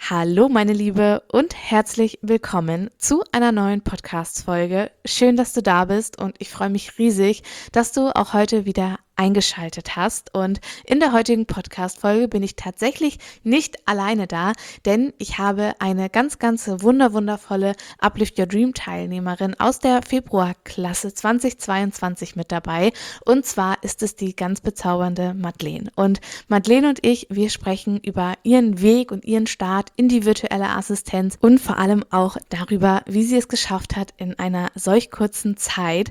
Hallo meine Liebe und herzlich willkommen zu einer neuen Podcast-Folge. Schön, dass du da bist und ich freue mich riesig, dass du auch heute wieder eingeschaltet hast. Und in der heutigen Podcast-Folge bin ich tatsächlich nicht alleine da, denn ich habe eine ganz wundervolle Uplift Your Dream Teilnehmerin aus der Februarklasse 2022 mit dabei. Und zwar ist es die ganz bezaubernde Madeleine. Und Madeleine und ich, wir sprechen über ihren Weg und ihren Start in die virtuelle Assistenz und vor allem auch darüber, wie sie es geschafft hat, in einer solch kurzen Zeit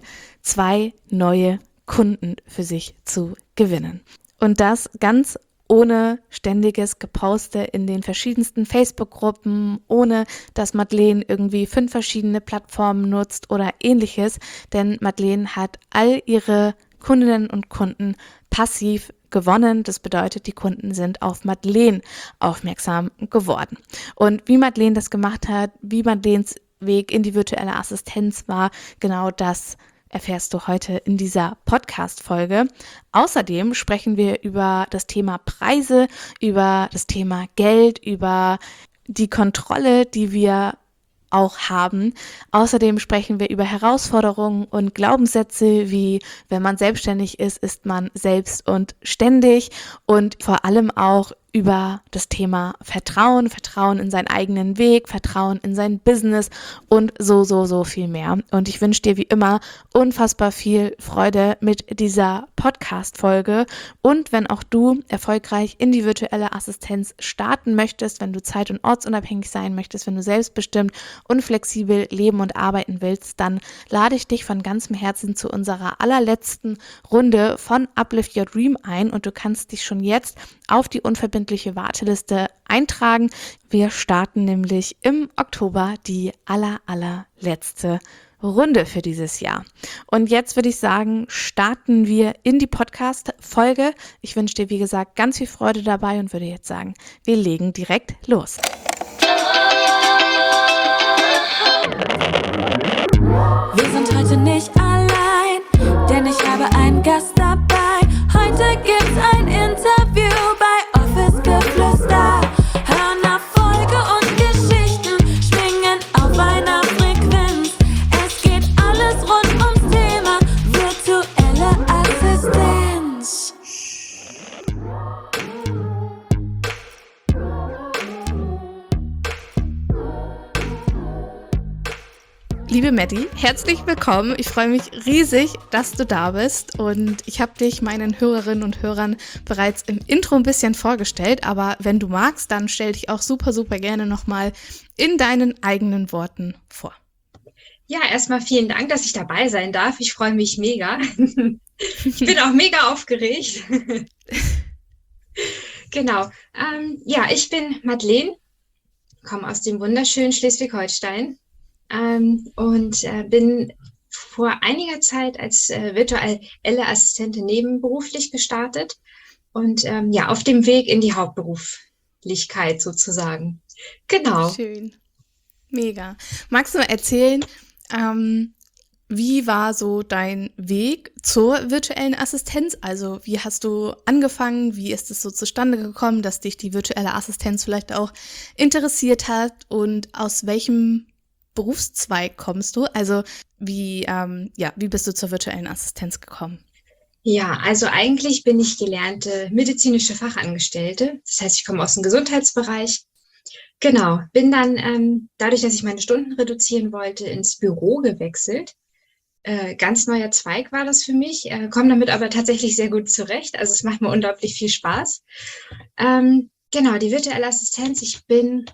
2 neue Kunden für sich zu gewinnen. Und das ganz ohne ständiges Geposte in den verschiedensten Facebook-Gruppen, ohne dass Madeleine irgendwie 5 verschiedene Plattformen nutzt oder ähnliches, denn Madeleine hat all ihre Kundinnen und Kunden passiv gewonnen. Das bedeutet, die Kunden sind auf Madeleine aufmerksam geworden. Und wie Madeleine das gemacht hat, wie Madeleines Weg in die virtuelle Assistenz war, genau das erfährst du heute in dieser Podcast-Folge. Außerdem sprechen wir über das Thema Preise, über das Thema Geld, über die Kontrolle, die wir auch haben. Außerdem sprechen wir über Herausforderungen und Glaubenssätze wie, wenn man selbstständig ist man selbst und ständig, und vor allem auch über das Thema Vertrauen, Vertrauen in seinen eigenen Weg, Vertrauen in sein Business und so viel mehr. Und ich wünsche dir wie immer unfassbar viel Freude mit dieser Podcast-Folge. Und wenn auch du erfolgreich in die virtuelle Assistenz starten möchtest, wenn du zeit- und ortsunabhängig sein möchtest, wenn du selbstbestimmt und flexibel leben und arbeiten willst, dann lade ich dich von ganzem Herzen zu unserer allerletzten Runde von Uplift Your Dream ein, und du kannst dich schon jetzt auf die unverbindliche Warteliste eintragen. Wir starten nämlich im Oktober die allerletzte Runde für dieses Jahr. Und jetzt würde ich sagen, starten wir in die Podcast-Folge. Ich wünsche dir, wie gesagt, ganz viel Freude dabei und würde jetzt sagen, wir legen direkt los. Wir sind heute nicht allein, denn ich habe einen Gast dabei. Heute gibt's ein Interview bei Office Geflüster. Hören Erfolge und Geschichten, schwingen auf einer Frequenz. Es geht alles rund ums Thema virtuelle Assistenz. Liebe Maddie, herzlich willkommen. Ich freue mich riesig, dass du da bist, und ich habe dich meinen Hörerinnen und Hörern bereits im Intro ein bisschen vorgestellt, aber wenn du magst, dann stell dich auch super gerne nochmal in deinen eigenen Worten vor. Ja, erstmal vielen Dank, dass ich dabei sein darf. Ich freue mich mega. Ich bin auch mega aufgeregt. Genau. Ja, ich bin Madeleine, komme aus dem wunderschönen Schleswig-Holstein. Und bin vor einiger Zeit als virtuelle Assistentin nebenberuflich gestartet und ja, auf dem Weg in die Hauptberuflichkeit sozusagen. Genau. Schön. Mega. Magst du mal erzählen, wie war so dein Weg zur virtuellen Assistenz? Also wie hast du angefangen? Wie ist es so zustande gekommen, dass dich die virtuelle Assistenz vielleicht auch interessiert hat? Und aus welchem Berufszweig kommst du? Also wie bist du zur virtuellen Assistenz gekommen? Ja, also eigentlich bin ich gelernte medizinische Fachangestellte. Das heißt, ich komme aus dem Gesundheitsbereich. Genau, bin dann dadurch, dass ich meine Stunden reduzieren wollte, ins Büro gewechselt. Ganz neuer Zweig war das für mich, komme damit aber tatsächlich sehr gut zurecht. Also es macht mir unglaublich viel Spaß. Genau, die virtuelle Assistenz. Ich bin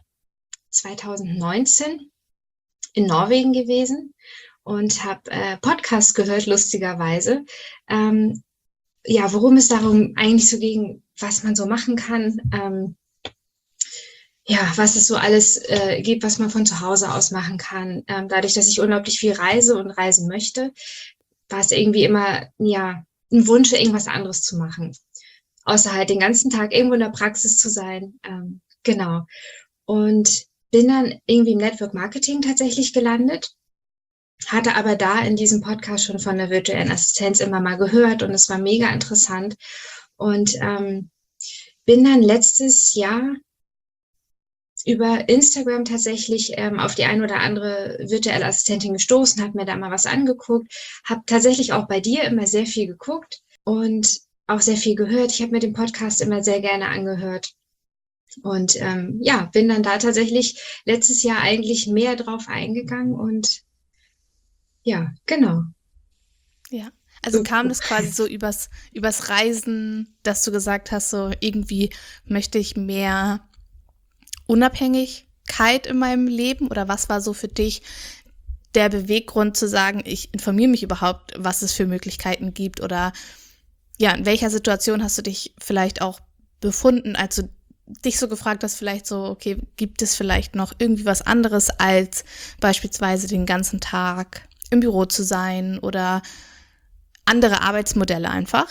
2019 in Norwegen gewesen und habe Podcast gehört, lustigerweise. Ja, worum es darum eigentlich so ging, was man so machen kann. Ja, was es so alles gibt, was man von zu Hause aus machen kann. Dadurch, dass ich unglaublich viel reise und reisen möchte, war es irgendwie immer ja ein Wunsch, irgendwas anderes zu machen. Außer halt den ganzen Tag irgendwo in der Praxis zu sein. Genau. Und bin dann irgendwie im Network Marketing tatsächlich gelandet, hatte aber da in diesem Podcast schon von der virtuellen Assistenz immer mal gehört und es war mega interessant. Und bin dann letztes Jahr über Instagram tatsächlich auf die ein oder andere virtuelle Assistentin gestoßen, habe mir da mal was angeguckt, habe tatsächlich auch bei dir immer sehr viel geguckt und auch sehr viel gehört. Ich habe mir den Podcast immer sehr gerne angehört. Und bin dann da tatsächlich letztes Jahr eigentlich mehr drauf eingegangen und ja, genau. Ja. Also kam das quasi so übers Reisen, dass du gesagt hast, so irgendwie möchte ich mehr Unabhängigkeit in meinem Leben, oder was war so für dich der Beweggrund zu sagen, ich informiere mich überhaupt, was es für Möglichkeiten gibt, oder ja, in welcher Situation hast du dich vielleicht auch befunden, als du dich so gefragt hast, vielleicht so, okay, gibt es vielleicht noch irgendwie was anderes, als beispielsweise den ganzen Tag im Büro zu sein oder andere Arbeitsmodelle einfach?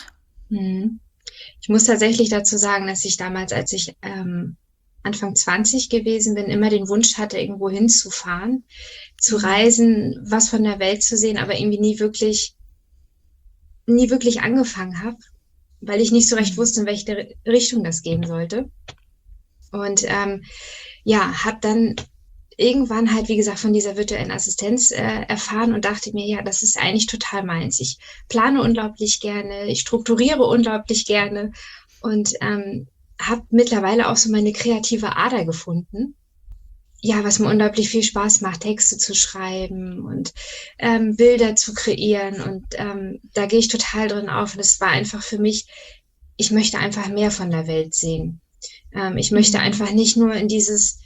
Ich muss tatsächlich dazu sagen, dass ich damals, als ich Anfang 20 gewesen bin, immer den Wunsch hatte, irgendwo hinzufahren, zu reisen, was von der Welt zu sehen, aber irgendwie nie wirklich angefangen habe, weil ich nicht so recht wusste, in welche Richtung das gehen sollte. Und habe dann irgendwann halt, wie gesagt, von dieser virtuellen Assistenz erfahren und dachte mir, ja, das ist eigentlich total meins. Ich plane unglaublich gerne, ich strukturiere unglaublich gerne und habe mittlerweile auch so meine kreative Ader gefunden. Ja, was mir unglaublich viel Spaß macht, Texte zu schreiben und Bilder zu kreieren. Und da gehe ich total drin auf. Und es war einfach für mich, ich möchte einfach mehr von der Welt sehen. Ich möchte einfach nicht nur in dieses,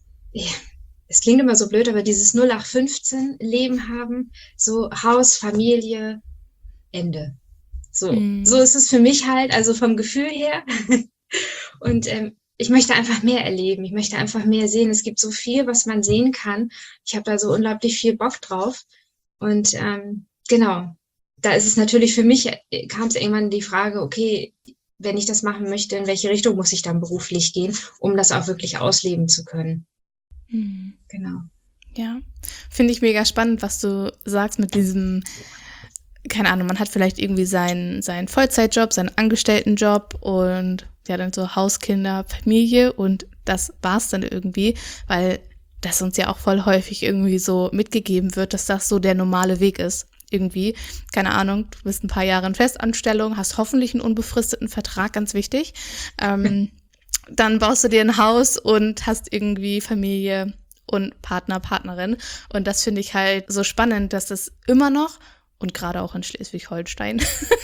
es klingt immer so blöd, aber dieses 0815-Leben haben, so Haus, Familie, Ende. So ist es für mich halt, also vom Gefühl her. Und ich möchte einfach mehr erleben, ich möchte einfach mehr sehen. Es gibt so viel, was man sehen kann. Ich habe da so unglaublich viel Bock drauf. Und genau, da ist es natürlich für mich, kam es irgendwann die Frage, okay, wenn ich das machen möchte, in welche Richtung muss ich dann beruflich gehen, um das auch wirklich ausleben zu können. Genau. Ja, finde ich mega spannend, was du sagst mit diesem, keine Ahnung, man hat vielleicht irgendwie seinen Vollzeitjob, seinen Angestelltenjob und ja, dann so Hauskinder, Familie, und das war's dann irgendwie, weil das uns ja auch voll häufig irgendwie so mitgegeben wird, dass das so der normale Weg ist. Irgendwie, keine Ahnung, du bist ein paar Jahre in Festanstellung, hast hoffentlich einen unbefristeten Vertrag, ganz wichtig. Dann baust du dir ein Haus und hast irgendwie Familie und Partner, Partnerin. Und das finde ich halt so spannend, dass das immer noch, und gerade auch in Schleswig-Holstein,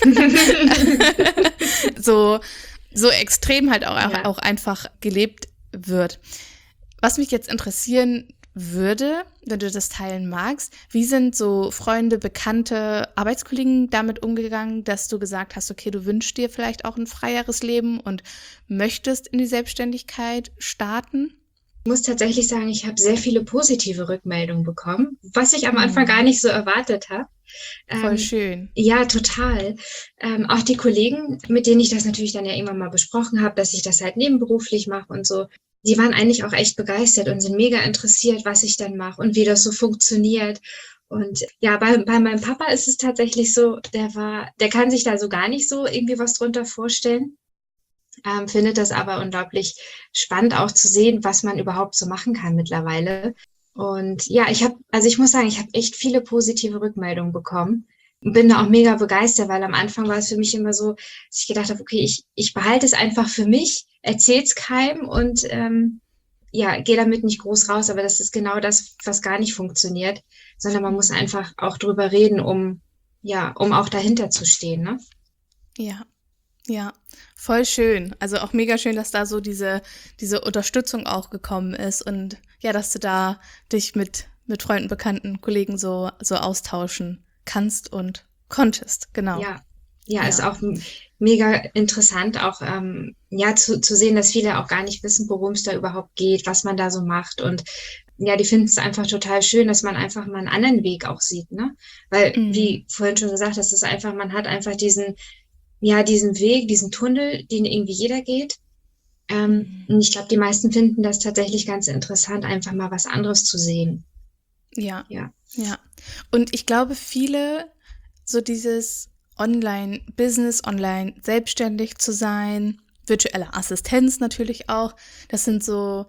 so extrem halt auch einfach gelebt wird. Was mich jetzt interessieren würde, wenn du das teilen magst, wie sind so Freunde, Bekannte, Arbeitskollegen damit umgegangen, dass du gesagt hast, okay, du wünschst dir vielleicht auch ein freieres Leben und möchtest in die Selbstständigkeit starten? Ich muss tatsächlich sagen, ich habe sehr viele positive Rückmeldungen bekommen, was ich am Anfang gar nicht so erwartet habe. Voll schön. Ja, total. Auch die Kollegen, mit denen ich das natürlich dann ja irgendwann mal besprochen habe, dass ich das halt nebenberuflich mache und so, die waren eigentlich auch echt begeistert und sind mega interessiert, was ich dann mache und wie das so funktioniert. Und ja, bei meinem Papa ist es tatsächlich so, der kann sich da so gar nicht so irgendwie was drunter vorstellen. Findet das aber unglaublich spannend auch zu sehen, was man überhaupt so machen kann mittlerweile. Und ja, ich muss sagen, ich habe echt viele positive Rückmeldungen bekommen. Bin da auch mega begeistert, weil am Anfang war es für mich immer so, dass ich gedacht habe, okay, ich behalte es einfach für mich, erzähl's keinem und gehe damit nicht groß raus. Aber das ist genau das, was gar nicht funktioniert, sondern man muss einfach auch drüber reden, um auch dahinter zu stehen, ne? Ja, voll schön. Also auch mega schön, dass da so diese Unterstützung auch gekommen ist und ja, dass du da dich mit Freunden, Bekannten, Kollegen so austauschen kannst und konntest, genau. Ja, ist auch mega interessant, auch zu sehen, dass viele auch gar nicht wissen, worum es da überhaupt geht, was man da so macht. Und ja, die finden es einfach total schön, dass man einfach mal einen anderen Weg auch sieht, ne? Weil, wie vorhin schon gesagt, das ist einfach, man hat einfach diesen Weg, diesen Tunnel, den irgendwie jeder geht. Und ich glaube, die meisten finden das tatsächlich ganz interessant, einfach mal was anderes zu sehen. Ja. Und ich glaube, viele so dieses Online-Business, online selbstständig zu sein, virtuelle Assistenz natürlich auch, das sind so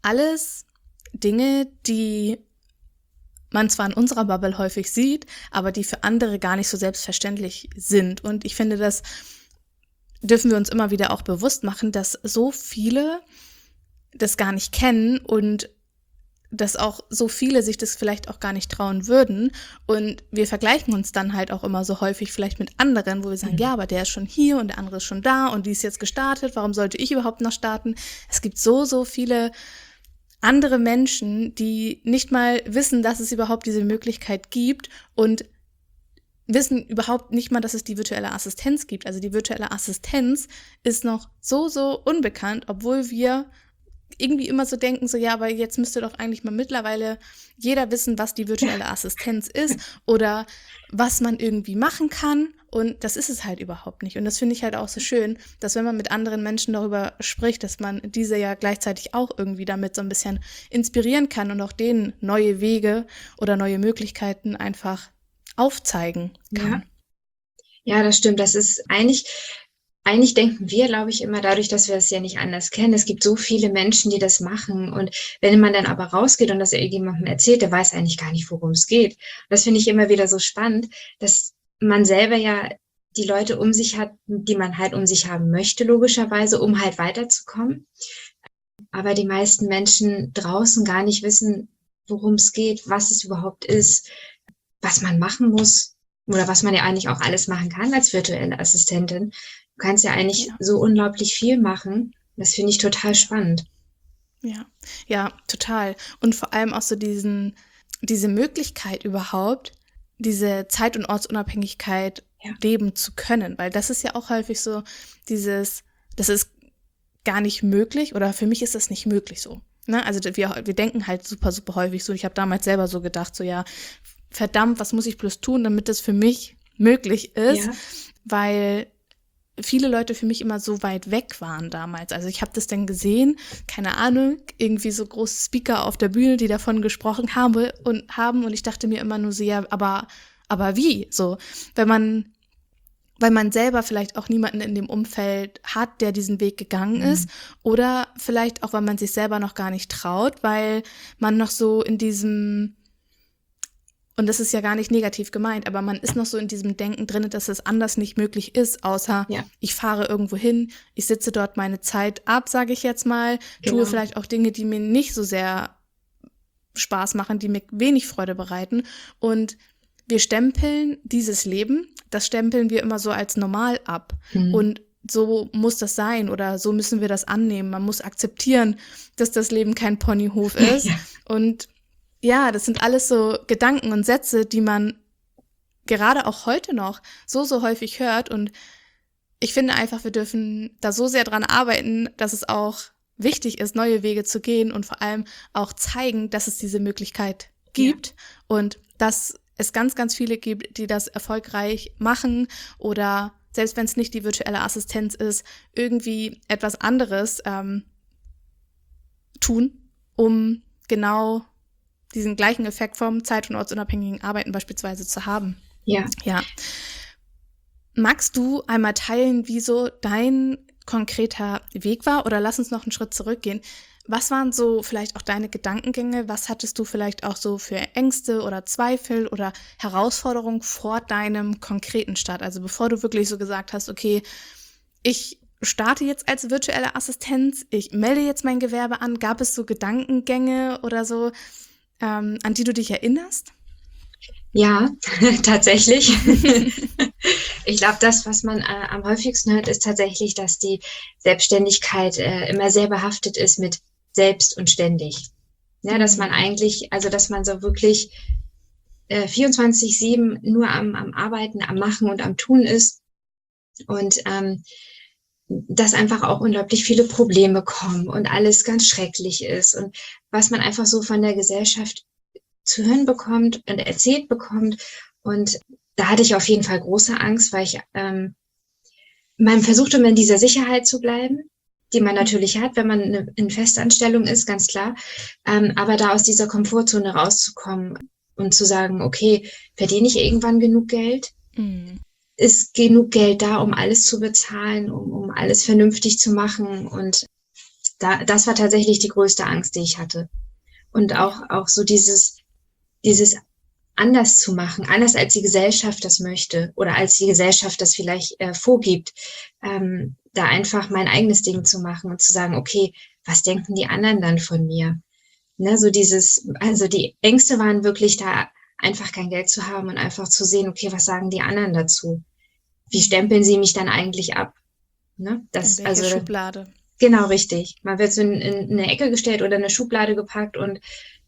alles Dinge, die man zwar in unserer Bubble häufig sieht, aber die für andere gar nicht so selbstverständlich sind. Und ich finde, das dürfen wir uns immer wieder auch bewusst machen, dass so viele das gar nicht kennen und dass auch so viele sich das vielleicht auch gar nicht trauen würden. Und wir vergleichen uns dann halt auch immer so häufig vielleicht mit anderen, wo wir sagen, ja, aber der ist schon hier und der andere ist schon da und die ist jetzt gestartet, warum sollte ich überhaupt noch starten? Es gibt so viele andere Menschen, die nicht mal wissen, dass es überhaupt diese Möglichkeit gibt und wissen überhaupt nicht mal, dass es die virtuelle Assistenz gibt. Also die virtuelle Assistenz ist noch so unbekannt, obwohl wir irgendwie immer so denken, so ja, aber jetzt müsste doch eigentlich mal mittlerweile jeder wissen, was die virtuelle Assistenz ist oder was man irgendwie machen kann. Und das ist es halt überhaupt nicht. Und das finde ich halt auch so schön, dass wenn man mit anderen Menschen darüber spricht, dass man diese ja gleichzeitig auch irgendwie damit so ein bisschen inspirieren kann und auch denen neue Wege oder neue Möglichkeiten einfach aufzeigen kann. Ja, das stimmt. Das ist eigentlich denken wir, glaube ich, immer dadurch, dass wir es ja nicht anders kennen. Es gibt so viele Menschen, die das machen. Und wenn man dann aber rausgeht und das irgendjemandem erzählt, der weiß eigentlich gar nicht, worum es geht. Das finde ich immer wieder so spannend, dass man selber ja die Leute um sich hat, die man halt um sich haben möchte, logischerweise, um halt weiterzukommen. Aber die meisten Menschen draußen gar nicht wissen, worum es geht, was es überhaupt ist, was man machen muss oder was man ja eigentlich auch alles machen kann als virtuelle Assistentin. Du kannst ja eigentlich so unglaublich viel machen. Das finde ich total spannend. Ja, total. Und vor allem auch so diese Möglichkeit überhaupt, diese Zeit- und Ortsunabhängigkeit leben zu können. Weil das ist ja auch häufig so das ist gar nicht möglich oder für mich ist das nicht möglich so. Ne? Also wir denken halt super häufig so. Ich habe damals selber so gedacht, so ja, verdammt, was muss ich bloß tun, damit das für mich möglich ist? Weil viele Leute für mich immer so weit weg waren damals. Also ich habe das dann gesehen, keine Ahnung, irgendwie so große Speaker auf der Bühne, die davon gesprochen haben und ich dachte mir immer nur so, ja, aber wie? So, weil man selber vielleicht auch niemanden in dem Umfeld hat, der diesen Weg gegangen ist oder vielleicht auch, weil man sich selber noch gar nicht traut, weil man noch so in diesem, und das ist ja gar nicht negativ gemeint, aber man ist noch so in diesem Denken drin, dass es anders nicht möglich ist, außer ich fahre irgendwo hin, ich sitze dort meine Zeit ab, sage ich jetzt mal, tue vielleicht auch Dinge, die mir nicht so sehr Spaß machen, die mir wenig Freude bereiten und wir stempeln dieses Leben, das stempeln wir immer so als normal ab und so muss das sein oder so müssen wir das annehmen. Man muss akzeptieren, dass das Leben kein Ponyhof ist und ja, das sind alles so Gedanken und Sätze, die man gerade auch heute noch so häufig hört. Und ich finde einfach, wir dürfen da so sehr dran arbeiten, dass es auch wichtig ist, neue Wege zu gehen und vor allem auch zeigen, dass es diese Möglichkeit gibt und dass es ganz, ganz viele gibt, die das erfolgreich machen oder selbst wenn es nicht die virtuelle Assistenz ist, irgendwie etwas anderes tun, um genau diesen gleichen Effekt vom zeit- und ortsunabhängigen Arbeiten beispielsweise zu haben. Ja. Magst du einmal teilen, wie so dein konkreter Weg war? Oder lass uns noch einen Schritt zurückgehen. Was waren so vielleicht auch deine Gedankengänge? Was hattest du vielleicht auch so für Ängste oder Zweifel oder Herausforderungen vor deinem konkreten Start? Also bevor du wirklich so gesagt hast, okay, ich starte jetzt als virtuelle Assistenz, ich melde jetzt mein Gewerbe an. Gab es so Gedankengänge oder so, an die du dich erinnerst? Ja, tatsächlich. Ich glaube, das, was man am häufigsten hört, ist tatsächlich, dass die Selbstständigkeit immer sehr behaftet ist mit selbst und ständig. Ja, dass man eigentlich, also dass man so wirklich 24/7 nur am Arbeiten, am Machen und am Tun ist und dass einfach auch unglaublich viele Probleme kommen und alles ganz schrecklich ist und was man einfach so von der Gesellschaft zu hören bekommt und erzählt bekommt. Und da hatte ich auf jeden Fall große Angst, weil ich man versucht immer in dieser Sicherheit zu bleiben, die man natürlich hat, wenn man in Festanstellung ist, ganz klar. Aber da aus dieser Komfortzone rauszukommen und zu sagen, okay, verdiene ich irgendwann genug Geld? Ist genug Geld da, um alles zu bezahlen, um alles vernünftig zu machen? Und das war tatsächlich die größte Angst, die ich hatte. Und auch so dieses anders zu machen, anders als die Gesellschaft das möchte oder als die Gesellschaft das vielleicht vorgibt, da einfach mein eigenes Ding zu machen und zu sagen, okay, was denken die anderen dann von mir? Ne, so also die Ängste waren wirklich da, einfach kein Geld zu haben und einfach zu sehen, okay, was sagen die anderen dazu? Wie stempeln sie mich dann eigentlich ab? Ne? In welche Schublade? Genau, richtig. Man wird so in eine Ecke gestellt oder in eine Schublade gepackt und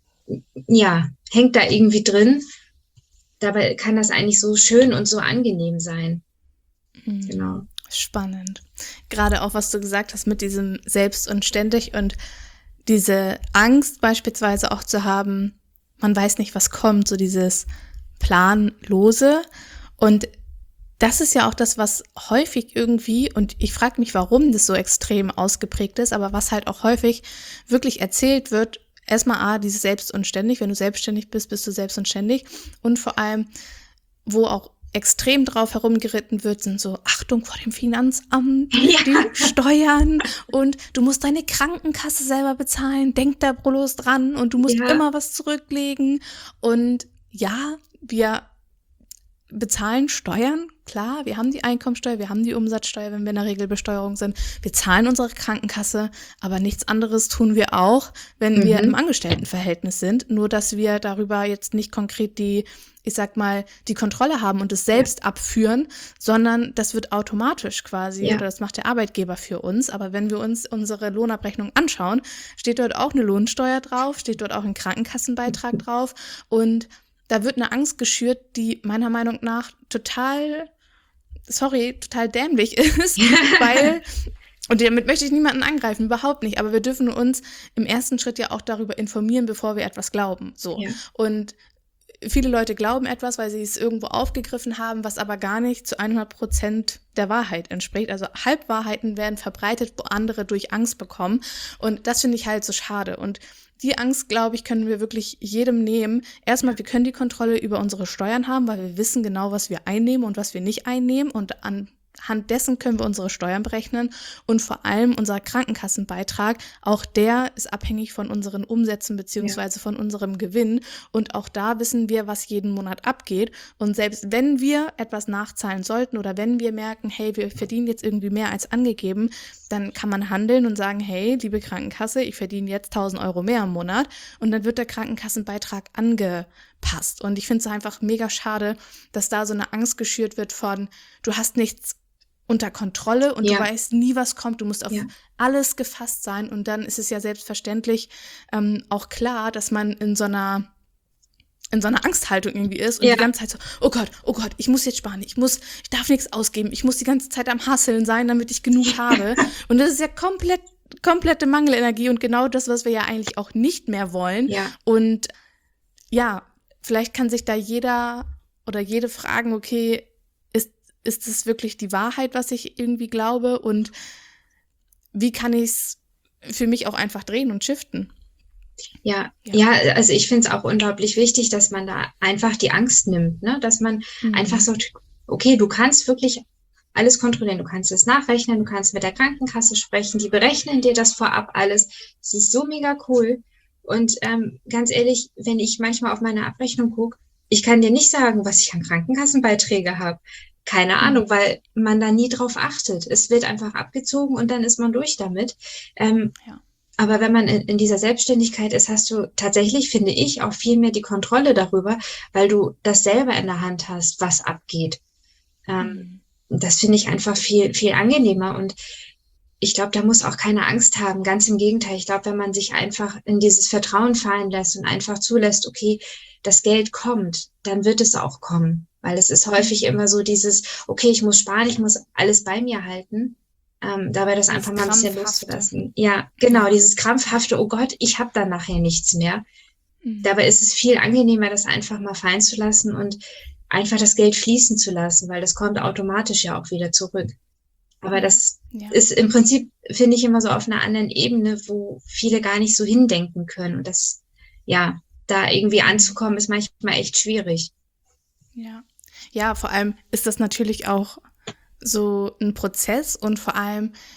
ja, hängt da irgendwie drin. Dabei kann das eigentlich so schön und so angenehm sein. Genau. Spannend. Gerade auch, was du gesagt hast mit diesem Selbst und ständig und diese Angst beispielsweise auch zu haben, man weiß nicht, was kommt, so dieses Planlose. Und das ist ja auch das, was häufig irgendwie, und ich frage mich, warum das so extrem ausgeprägt ist, aber was halt auch häufig wirklich erzählt wird, erstmal dieses Selbst und ständig, wenn du selbstständig bist, bist du selbst und ständig. Und vor allem, wo auch extrem drauf herumgeritten wird, sind so Achtung vor dem Finanzamt, die Steuern und du musst deine Krankenkasse selber bezahlen, denk da bloß dran und du musst immer was zurücklegen. Und ja, wir bezahlen Steuern, klar, wir haben die Einkommensteuer, wir haben die Umsatzsteuer, wenn wir in der Regelbesteuerung sind. Wir zahlen unsere Krankenkasse, aber nichts anderes tun wir auch, wenn wir im Angestelltenverhältnis sind. Nur, dass wir darüber jetzt nicht konkret die Kontrolle haben und es selbst abführen, sondern das wird automatisch quasi oder das macht der Arbeitgeber für uns. Aber wenn wir uns unsere Lohnabrechnung anschauen, steht dort auch eine Lohnsteuer drauf, steht dort auch ein Krankenkassenbeitrag drauf und da wird eine Angst geschürt, die meiner Meinung nach total dämlich ist, weil, und damit möchte ich niemanden angreifen, überhaupt nicht, aber wir dürfen uns im ersten Schritt ja auch darüber informieren, bevor wir etwas glauben, so. Ja. Und viele Leute glauben etwas, weil sie es irgendwo aufgegriffen haben, was aber gar nicht zu 100% der Wahrheit entspricht. Also Halbwahrheiten werden verbreitet, wo andere durch Angst bekommen. Und das finde ich halt so schade. Und die Angst, glaube ich, können wir wirklich jedem nehmen. Erstmal, wir können die Kontrolle über unsere Steuern haben, weil wir wissen genau, was wir einnehmen und was wir nicht einnehmen. Und anhand dessen können wir unsere Steuern berechnen. Und vor allem unser Krankenkassenbeitrag, auch der ist abhängig von unseren Umsätzen beziehungsweise von unserem Gewinn. Und auch da wissen wir, was jeden Monat abgeht. Und selbst wenn wir etwas nachzahlen sollten oder wenn wir merken, hey, wir verdienen jetzt irgendwie mehr als angegeben, dann kann man handeln und sagen, hey, liebe Krankenkasse, ich verdiene jetzt 1.000 Euro mehr im Monat und dann wird der Krankenkassenbeitrag angepasst. Und ich finde es einfach mega schade, dass da so eine Angst geschürt wird von, du hast nichts unter Kontrolle und du weißt nie, was kommt, du musst auf alles gefasst sein und dann ist es ja selbstverständlich auch klar, dass man in so einer Angsthaltung irgendwie ist und die ganze Zeit so, oh Gott, ich muss jetzt sparen, ich darf nichts ausgeben, ich muss die ganze Zeit am Hasseln sein, damit ich genug habe. Und das ist ja komplette Mangelenergie und genau das, was wir ja eigentlich auch nicht mehr wollen. Ja. Und ja, vielleicht kann sich da jeder oder jede fragen, okay, ist es wirklich die Wahrheit, was ich irgendwie glaube und wie kann ich es für mich auch einfach drehen und shiften? Ja, also ich finde es auch unglaublich wichtig, dass man da einfach die Angst nimmt, ne? Dass man einfach sagt, okay, du kannst wirklich alles kontrollieren, du kannst es nachrechnen, du kannst mit der Krankenkasse sprechen, die berechnen dir das vorab alles. Es ist so mega cool. Und ganz ehrlich, wenn ich manchmal auf meine Abrechnung gucke, ich kann dir nicht sagen, was ich an Krankenkassenbeiträge habe. Keine Ahnung, weil man da nie drauf achtet. Es wird einfach abgezogen und dann ist man durch damit. Aber wenn man in dieser Selbstständigkeit ist, hast du tatsächlich, finde ich, auch viel mehr die Kontrolle darüber, weil du das selber in der Hand hast, was abgeht. Das finde ich einfach viel, viel angenehmer. Und ich glaube, da muss auch keine Angst haben. Ganz im Gegenteil. Ich glaube, wenn man sich einfach in dieses Vertrauen fallen lässt und einfach zulässt, okay, das Geld kommt, dann wird es auch kommen. Weil es ist häufig immer so dieses, okay, ich muss sparen, ich muss alles bei mir halten. Dabei das einfach mal ein bisschen loszulassen. Ja, genau, dieses krampfhafte, oh Gott, ich habe dann nachher nichts mehr. Dabei ist es viel angenehmer, das einfach mal fallen zu lassen und einfach das Geld fließen zu lassen, weil das kommt automatisch ja auch wieder zurück. Aber das ist im Prinzip, finde ich, immer so auf einer anderen Ebene, wo viele gar nicht so hindenken können. Und das, da irgendwie anzukommen, ist manchmal echt schwierig. Ja, vor allem ist das natürlich auch so ein Prozess und vor allem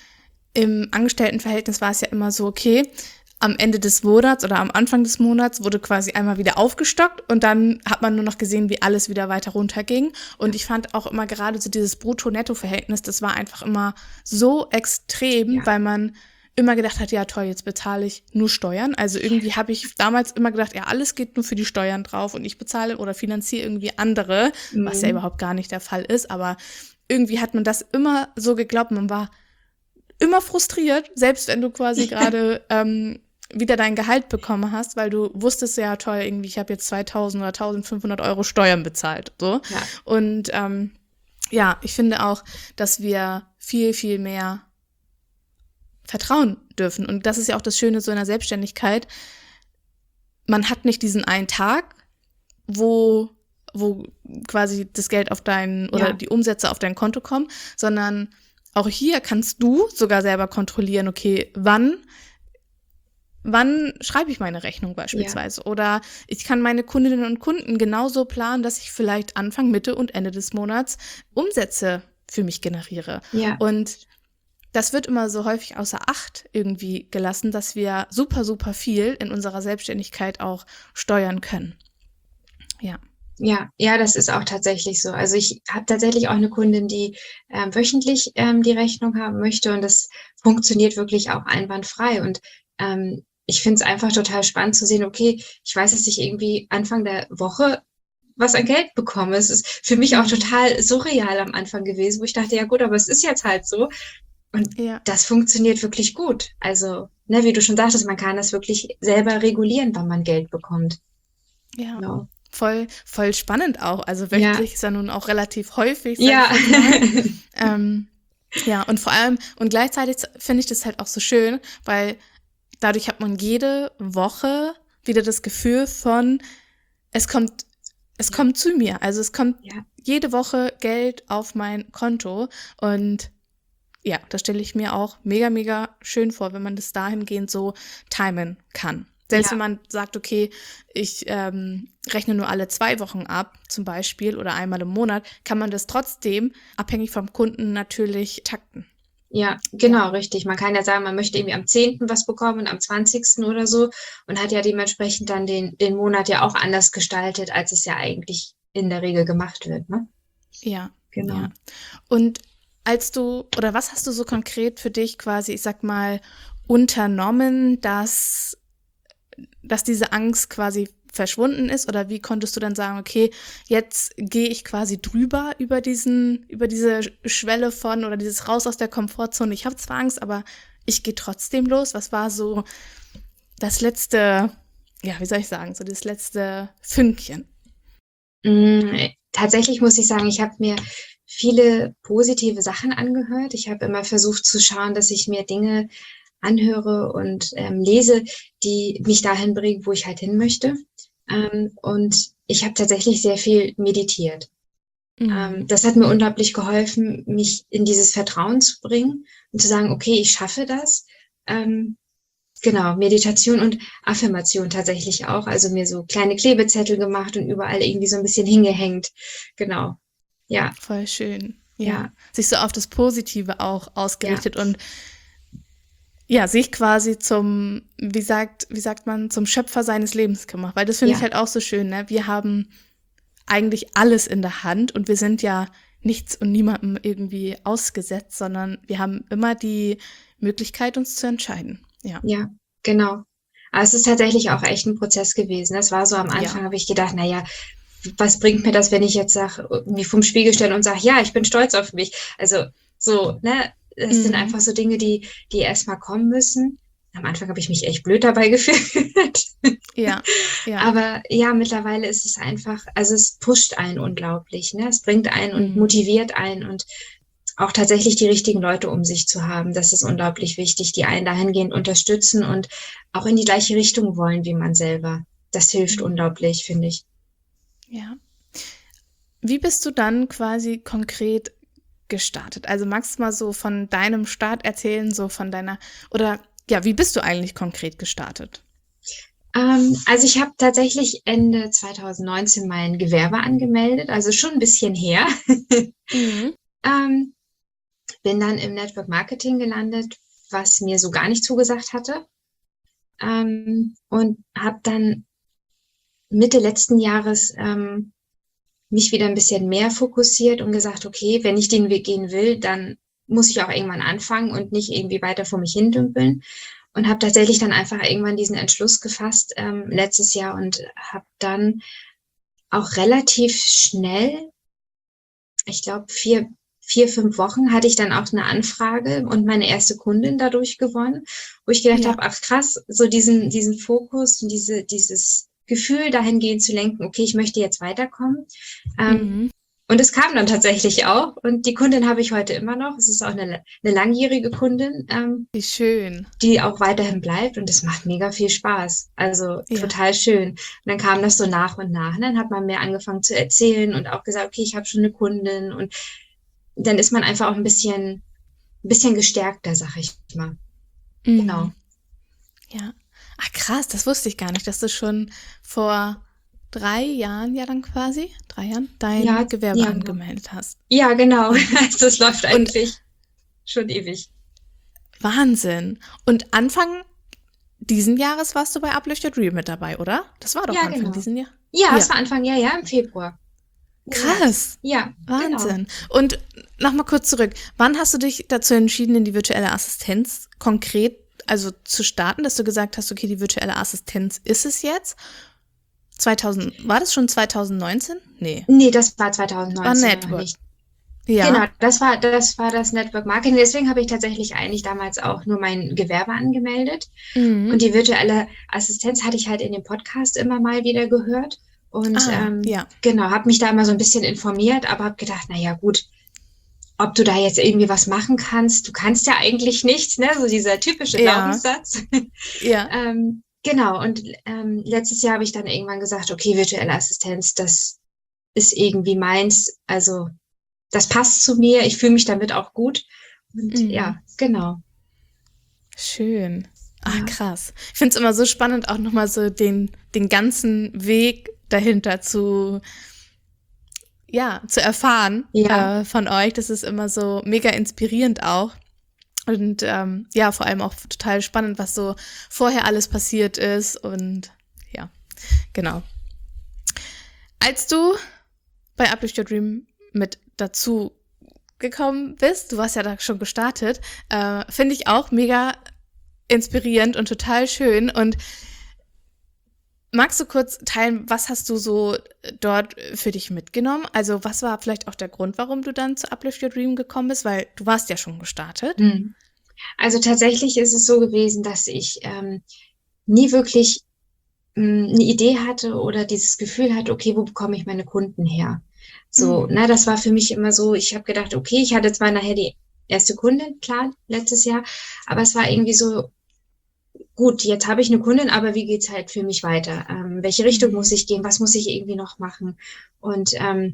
im Angestelltenverhältnis war es ja immer so, okay, am Ende des Monats oder am Anfang des Monats wurde quasi einmal wieder aufgestockt und dann hat man nur noch gesehen, wie alles wieder weiter runterging. Und ich fand auch immer gerade so dieses Brutto-Netto-Verhältnis, das war einfach immer so extrem, Ja. weil man immer gedacht hat, ja toll, jetzt bezahle ich nur Steuern. Also irgendwie habe ich damals immer gedacht, ja, alles geht nur für die Steuern drauf und ich bezahle oder finanziere irgendwie andere, was ja überhaupt gar nicht der Fall ist. Aber irgendwie hat man das immer so geglaubt, man war immer frustriert, selbst wenn du quasi gerade wieder dein Gehalt bekommen hast, weil du wusstest ja, toll, irgendwie, ich habe jetzt 2.000 oder 1.500 Euro Steuern bezahlt. So. Ja. Und ja, ich finde auch, dass wir viel, viel mehr vertrauen dürfen. Und das ist ja auch das Schöne so in der Selbstständigkeit. Man hat nicht diesen einen Tag, wo quasi das Geld auf oder die Umsätze auf dein Konto kommen, sondern auch hier kannst du sogar selber kontrollieren, okay, wann schreibe ich meine Rechnung beispielsweise? Oder ich kann meine Kundinnen und Kunden genauso planen, dass ich vielleicht Anfang, Mitte und Ende des Monats Umsätze für mich generiere. Ja. Und das wird immer so häufig außer Acht irgendwie gelassen, dass wir super, super viel in unserer Selbstständigkeit auch steuern können. Ja. Ja, das ist auch tatsächlich so. Also ich habe tatsächlich auch eine Kundin, die wöchentlich die Rechnung haben möchte und das funktioniert wirklich auch einwandfrei. Und ich finde es einfach total spannend zu sehen, okay, ich weiß, dass ich irgendwie Anfang der Woche was an Geld bekomme. Es ist für mich auch total surreal am Anfang gewesen, wo ich dachte, ja gut, aber es ist jetzt halt so. Und das funktioniert wirklich gut. Also, ne, wie du schon sagtest, man kann das wirklich selber regulieren, wann man Geld bekommt. Ja. Genau. Voll spannend auch. Also wöchentlich ist ja nun auch relativ häufig. Ja. Ja, und vor allem, und gleichzeitig finde ich das halt auch so schön, weil dadurch hat man jede Woche wieder das Gefühl von, es kommt zu mir. Also es kommt jede Woche Geld auf mein Konto. Und ja, das stelle ich mir auch mega, mega schön vor, wenn man das dahingehend so timen kann. Selbst wenn man sagt, okay, ich rechne nur alle 2 Wochen ab, zum Beispiel, oder einmal im Monat, kann man das trotzdem, abhängig vom Kunden, natürlich takten. Ja, genau, richtig. Man kann ja sagen, man möchte irgendwie am 10. was bekommen und am 20. oder so und hat ja dementsprechend dann den Monat ja auch anders gestaltet, als es ja eigentlich in der Regel gemacht wird, ne? Ja, genau. Ja. Und was hast du so konkret für dich quasi, ich sag mal, unternommen, dass diese Angst quasi verschwunden ist? Oder wie konntest du dann sagen, okay, jetzt gehe ich quasi drüber über diese Schwelle von oder dieses raus aus der Komfortzone. Ich habe zwar Angst, aber ich gehe trotzdem los. Was war so das letzte, wie soll ich sagen, so das letzte Fünkchen? Tatsächlich muss ich sagen, ich habe mir viele positive Sachen angehört. Ich habe immer versucht zu schauen, dass ich mir Dinge anhöre und lese, die mich dahin bringen, wo ich halt hin möchte. Und ich habe tatsächlich sehr viel meditiert. Das hat mir unglaublich geholfen, mich in dieses Vertrauen zu bringen und zu sagen, okay, ich schaffe das. Genau, Meditation und Affirmation tatsächlich auch. Also mir so kleine Klebezettel gemacht und überall irgendwie so ein bisschen hingehängt. Genau, ja. Voll schön. Ja. Sich so auf das Positive auch ausgerichtet und sich quasi zum, wie sagt man, zum Schöpfer seines Lebens gemacht. Weil das finde ich halt auch so schön, ne? Wir haben eigentlich alles in der Hand und wir sind ja nichts und niemandem irgendwie ausgesetzt, sondern wir haben immer die Möglichkeit, uns zu entscheiden. Ja, genau. Aber es ist tatsächlich auch echt ein Prozess gewesen. Das war so am Anfang, habe ich gedacht, naja, was bringt mir das, wenn ich jetzt mich vorm Spiegel stelle und sage, ja, ich bin stolz auf mich. Also so, ne? Das sind einfach so Dinge, die erstmal kommen müssen. Am Anfang habe ich mich echt blöd dabei gefühlt. Ja. Aber ja, mittlerweile ist es einfach, also es pusht einen unglaublich, ne? Es bringt einen und motiviert einen und auch tatsächlich die richtigen Leute um sich zu haben. Das ist unglaublich wichtig, die einen dahingehend unterstützen und auch in die gleiche Richtung wollen wie man selber. Das hilft unglaublich, finde ich. Ja. Wie bist du dann quasi konkret gestartet? Also magst du mal so von deinem Start erzählen, so von wie bist du eigentlich konkret gestartet? Also ich habe tatsächlich Ende 2019 mein Gewerbe angemeldet, also schon ein bisschen her. Bin dann im Network Marketing gelandet was mir so gar nicht zugesagt hatte. Und habe dann Mitte letzten Jahres mich wieder ein bisschen mehr fokussiert und gesagt, okay, wenn ich den Weg gehen will, dann muss ich auch irgendwann anfangen und nicht irgendwie weiter vor mich hindümpeln. Und habe tatsächlich dann einfach irgendwann diesen Entschluss gefasst letztes Jahr und habe dann auch relativ schnell, ich glaube 4, 5 Wochen, hatte ich dann auch eine Anfrage und meine erste Kundin dadurch gewonnen, wo ich gedacht Ja. habe, ach krass, so diesen Fokus und dieses Gefühl dahingehend zu lenken, okay, ich möchte jetzt weiterkommen. Und es kam dann tatsächlich auch. Und die Kundin habe ich heute immer noch. Es ist auch eine langjährige Kundin, Wie schön. die auch weiterhin bleibt. Und es macht mega viel Spaß. Also Ja. total schön. Und dann kam das so nach und nach. Und dann hat man mehr angefangen zu erzählen und auch gesagt, okay, ich habe schon eine Kundin. Und dann ist man einfach auch ein bisschen gestärkter, sag ich mal. Genau. Ja. Ach krass, das wusste ich gar nicht, dass du schon vor 3 Jahren ja dann quasi, 3 Jahren, dein Ja, Gewerbe ja. angemeldet hast. Ja, genau. Also es läuft eigentlich schon ewig. Wahnsinn. Und Anfang diesen Jahres warst du bei Uplift Your Dream mit dabei, oder? Das war doch Ja, Anfang genau. diesen Jahr. Ja, es war Anfang Jahr, im Februar. Krass. Ja, genau. Wahnsinn. Und nochmal kurz zurück. Wann hast du dich dazu entschieden, in die virtuelle Assistenz konkret zu starten, dass du gesagt hast, okay, die virtuelle Assistenz ist es jetzt? War das schon 2019? Nee. Nee, das war 2019 War noch Network. nicht. Ja. Genau, das war das Network Marketing. Deswegen habe ich tatsächlich eigentlich damals auch nur mein Gewerbe angemeldet. Mhm. Und die virtuelle Assistenz hatte ich halt in dem Podcast immer mal wieder gehört. Und ja. genau, habe mich da immer so ein bisschen informiert, aber habe gedacht, naja, gut, ob du da jetzt irgendwie was machen kannst. Du kannst ja eigentlich nichts, ne? So dieser typische Ja. Glaubenssatz. Ja. Genau, und letztes Jahr habe ich dann irgendwann gesagt, okay, virtuelle Assistenz, das ist irgendwie meins. Also das passt zu mir, ich fühle mich damit auch gut. Und ja, genau. Schön. Ach, Ja. krass. Ich finde es immer so spannend, auch nochmal so den ganzen Weg dahinter zu erfahren Ja. von euch. Das ist immer so mega inspirierend auch. Und vor allem auch total spannend, was so vorher alles passiert ist. Und ja, genau. Als du bei Uplift Your Dream mit dazu gekommen bist, du warst ja da schon gestartet, finde ich auch mega inspirierend und total schön. Und magst du kurz teilen, was hast du so dort für dich mitgenommen? Also was war vielleicht auch der Grund, warum du dann zu Uplift Your Dream gekommen bist? Weil du warst ja schon gestartet. Also tatsächlich ist es so gewesen, dass ich nie wirklich eine Idee hatte oder dieses Gefühl hatte, okay, wo bekomme ich meine Kunden her? So, das war für mich immer so, ich habe gedacht, okay, ich hatte zwar nachher die erste Kundin, klar, letztes Jahr, aber es war irgendwie so, gut, jetzt habe ich eine Kundin, aber wie geht's halt für mich weiter? Welche Richtung muss ich gehen? Was muss ich irgendwie noch machen? Und